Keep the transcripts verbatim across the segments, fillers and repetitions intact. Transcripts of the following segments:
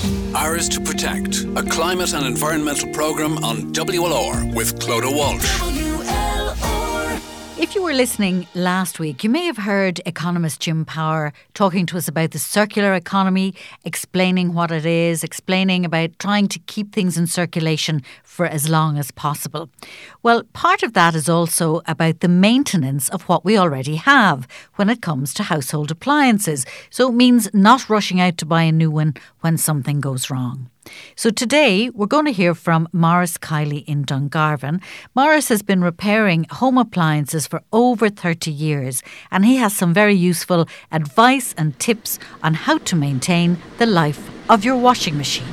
Ours to Protect, a climate and environmental programme on W L R with Clodagh Walsh. W L R. If you were listening last week, you may have heard economist Jim Power talking to us about the circular economy, explaining what it is, explaining about trying to keep things in circulation for as long as possible. Well, part of that is also about the maintenance of what we already have when it comes to household appliances. So it means not rushing out to buy a new one when something goes wrong. So today we're going to hear from Maurice Kiley in Dungarvan. Maurice has been repairing home appliances for over thirty years, and he has some very useful advice and tips on how to maintain the life of your washing machine.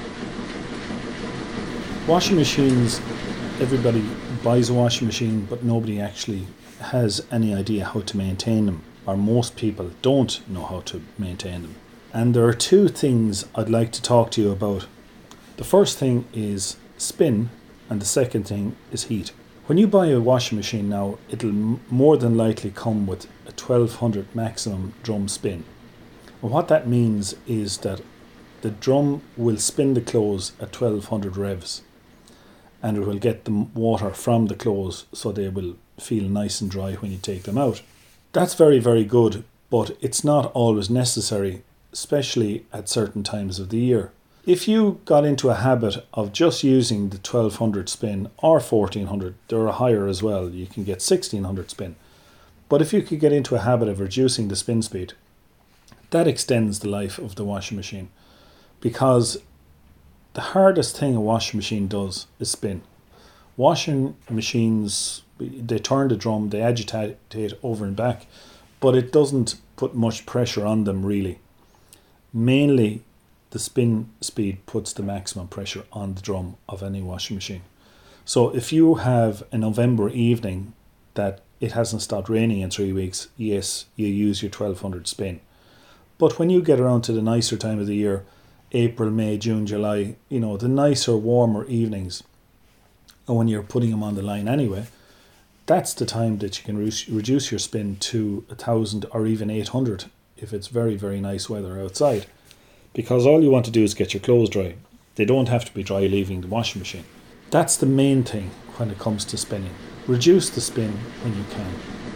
Washing machines, everybody buys a washing machine, but nobody actually has any idea how to maintain them, or most people don't know how to maintain them. And there are two things I'd like to talk to you about. The first thing is spin, and the second thing is heat. When you buy a washing machine now, it'll m- more than likely come with a twelve hundred maximum drum spin. And what that means is that the drum will spin the clothes at twelve hundred revs, and it will get the water from the clothes so they will feel nice and dry when you take them out. That's very, very good, but it's not always necessary, especially at certain times of the year. If you got into a habit of just using the twelve hundred spin or fourteen hundred, there are higher as well, you can get sixteen hundred spin. But if you could get into a habit of reducing the spin speed, that extends the life of the washing machine, because the hardest thing a washing machine does is spin. Washing machines, they turn the drum, they agitate it over and back, but it doesn't put much pressure on them really. Mainly the spin speed puts the maximum pressure on the drum of any washing machine. So if you have a November evening that it hasn't stopped raining in three weeks, yes, you use your twelve hundred spin. But when you get around to the nicer time of the year, April, May, June, July, you know, the nicer, warmer evenings, and when you're putting them on the line anyway, that's the time that you can re- reduce your spin to a thousand or even eight hundred if it's very, very nice weather outside. Because all you want to do is get your clothes dry. They don't have to be dry leaving the washing machine. That's the main thing when it comes to spinning. Reduce the spin when you can.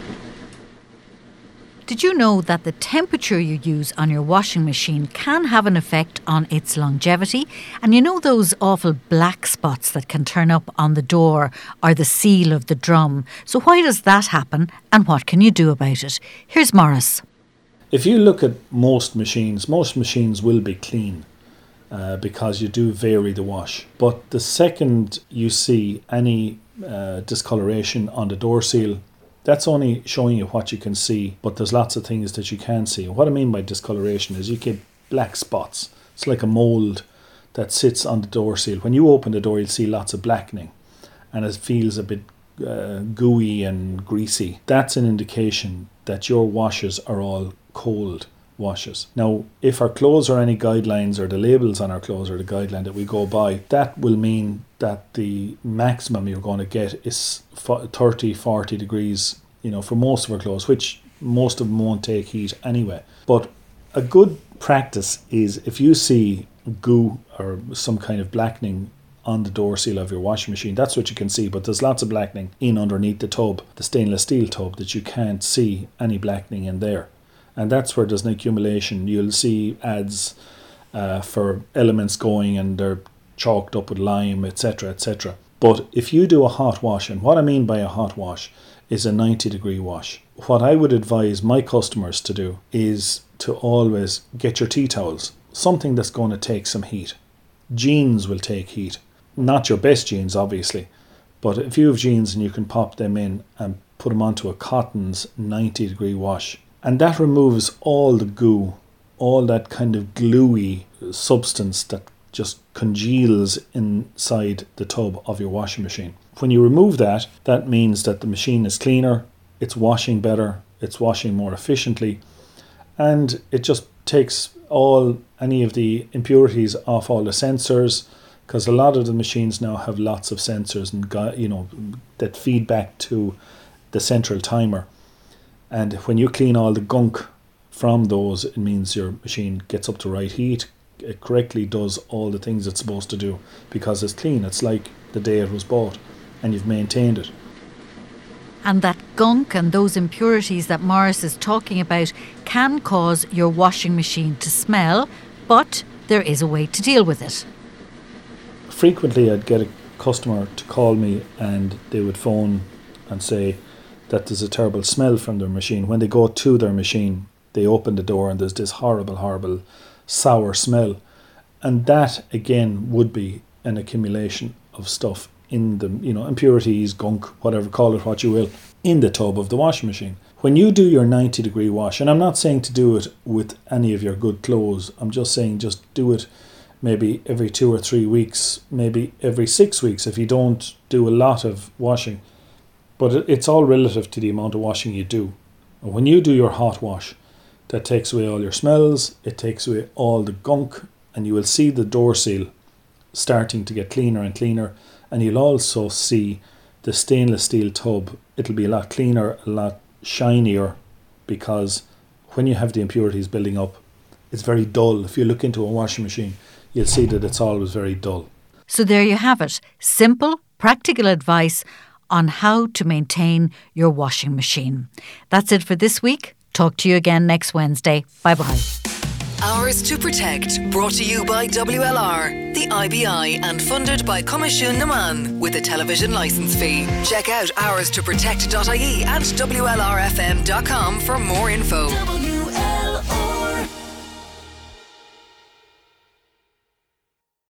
Did you know that the temperature you use on your washing machine can have an effect on its longevity? And you know those awful black spots that can turn up on the door or the seal of the drum? So why does that happen, and what can you do about it? Here's Maurice. If you look at most machines, most machines will be clean uh, because you do vary the wash. But the second you see any uh, discoloration on the door seal, that's only showing you what you can see, but there's lots of things that you can't see. What I mean by discoloration is you get black spots. It's like a mould that sits on the door seal. When you open the door, you'll see lots of blackening, and it feels a bit uh, gooey and greasy. That's an indication that your washes are all cold washes. Now, if our clothes are any guidelines, or the labels on our clothes are the guideline that we go by, that will mean that the maximum you're going to get is thirty, forty degrees, you know, for most of our clothes, which most of them won't take heat anyway. But a good practice is if you see goo or some kind of blackening on the door seal of your washing machine, that's what you can see, but there's lots of blackening in underneath the tub, the stainless steel tub, that you can't see any blackening in there. And that's where there's an accumulation. You'll see ads uh, for elements going, and they're chalked up with lime, et cetera, et cetera. But if you do a hot wash, and what I mean by a hot wash is a ninety degree wash, what I would advise my customers to do is to always get your tea towels, something that's going to take some heat. Jeans will take heat. Not your best jeans, obviously, but if you have jeans and you can pop them in and put them onto a cotton's ninety degree wash, and that removes all the goo, all that kind of gluey substance that just congeals inside the tub of your washing machine. When you remove that, that means that the machine is cleaner, it's washing better, it's washing more efficiently, and it just takes all any of the impurities off all the sensors, because a lot of the machines now have lots of sensors and you know that feed back to the central timer. And when you clean all the gunk from those, it means your machine gets up to right heat, it correctly does all the things it's supposed to do because it's clean. It's like the day it was bought and you've maintained it. And that gunk and those impurities that Maurice is talking about can cause your washing machine to smell, but there is a way to deal with it. Frequently I'd get a customer to call me and they would phone and say that there's a terrible smell from their machine. When they go to their machine, they open the door and there's this horrible, horrible sour smell. And that again would be an accumulation of stuff in the, you know, impurities, gunk, whatever, call it what you will, in the tub of the washing machine. When you do your ninety degree wash, and I'm not saying to do it with any of your good clothes, I'm just saying just do it maybe every two or three weeks, maybe every six weeks if you don't do a lot of washing. But it's all relative to the amount of washing you do. And when you do your hot wash, that takes away all your smells, it takes away all the gunk, and you will see the door seal starting to get cleaner and cleaner. And you'll also see the stainless steel tub, it'll be a lot cleaner, a lot shinier, because when you have the impurities building up, it's very dull. If you look into a washing machine, you'll see that it's always very dull. So there you have it. Simple, practical advice on how to maintain your washing machine. That's it for this week. Talk to you again next Wednesday. Bye-bye. Hours to Protect, brought to you by W L R, the I B I, and funded by Comisiún na Man with a television licence fee. Check out hours to protect dot I E and W L R F M dot com for more info.